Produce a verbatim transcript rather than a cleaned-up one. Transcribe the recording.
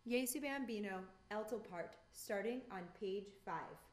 Jesu Bambino, alto part, starting on page five.